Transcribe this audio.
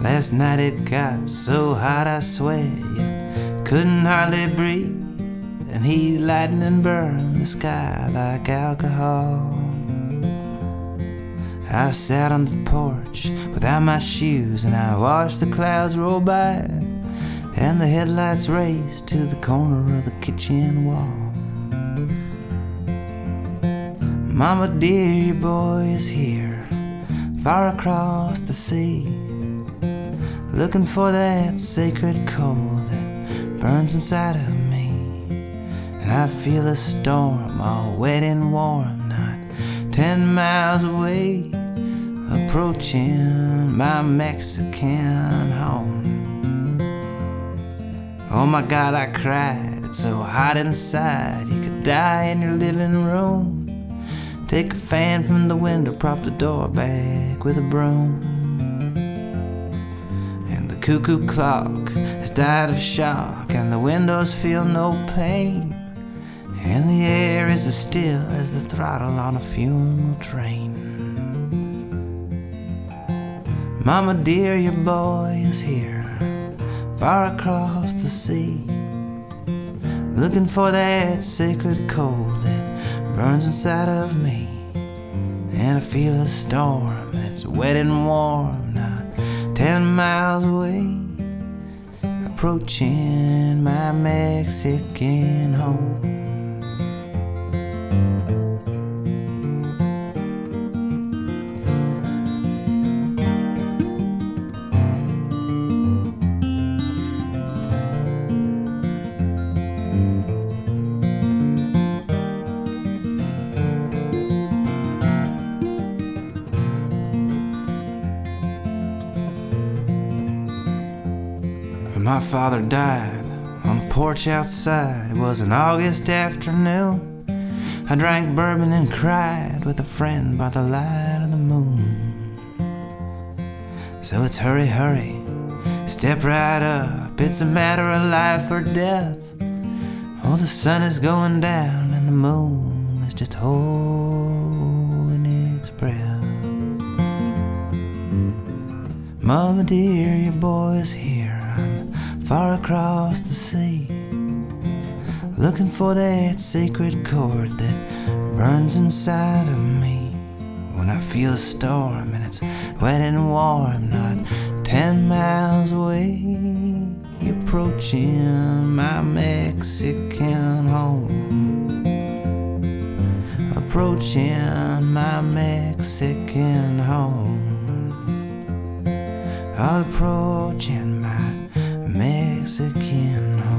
Last night it got so hot I swear you couldn't hardly breathe, and heat, lightning burned the sky like alcohol. I sat on the porch without my shoes, and I watched the clouds roll by, and the headlights raced to the corner of the kitchen wall. Mama dear, your boy is here, far across the sea, looking for that sacred coal that burns inside of me. And I feel a storm all wet and warm, not 10 miles away, approaching my Mexican home. Oh my God, I cried, it's so hot inside, you could die in your living room. Take a fan from the window, prop the door back with a broom. And the cuckoo clock has died of shock, and the windows feel no pain, and the air is as still as the throttle on a funeral train. Mama dear, your boy is here, far across the sea, looking for that sacred coal that burns inside of me. And I feel a storm, and it's wet and warm, not 10 miles away, approaching my Mexican home. My father died on the porch outside. It was an August afternoon. I drank bourbon and cried with a friend by the light of the moon. So it's hurry, hurry, step right up. It's a matter of life or death. Oh, the sun is going down and the moon is just holding its breath. Mama dear, your boy is here, far across the sea, looking for that sacred chord that burns inside of me. When I feel a storm and it's wet and warm, not 10 miles away, approaching my Mexican home, approaching my Mexican home, all approaching my Mexican home.